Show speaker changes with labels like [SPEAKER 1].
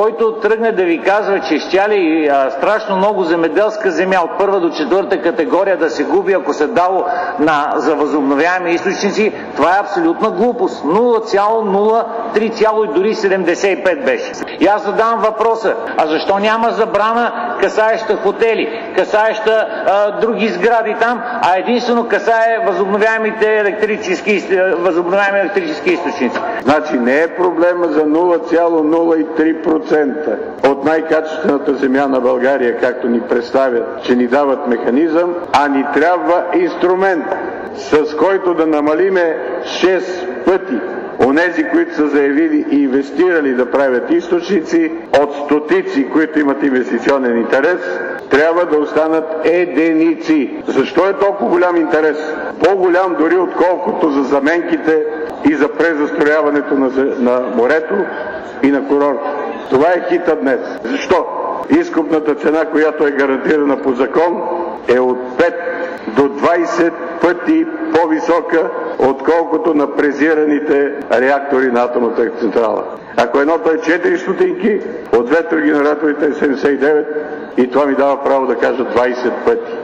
[SPEAKER 1] който тръгне да ви казва, че щяли страшно много земеделска земя от първа до четвърта категория да се губи, ако се дало за възобновяеми източници, това е абсолютна глупост. 0,03, дори 75 беше. И аз задавам въпроса, а защо няма забрана касаеща хотели, касаеща други сгради там, а единствено касае възобновяеми електрически източници?
[SPEAKER 2] Значи не е проблема за 0,03% от най-качествената земя на България, както ни представят, че ни дават механизъм, а ни трябва инструмент, с който да намалиме 6 пъти онези, които са заявили и инвестирали да правят източници, от стотици, които имат инвестиционен интерес, трябва да останат единици. Защо е толкова голям интерес? По-голям дори отколкото за заменките и за презастрояването на морето и на курорта. Това е хита днес. Защо? Изкупната цена, която е гарантирана по закон, е от 5 до 20 пъти по-висока, отколкото на презираните реактори на атомната централа. Ако едното е 4 стотинки, от ветрогенераторите е 79 и това ми дава право да кажа 20 пъти.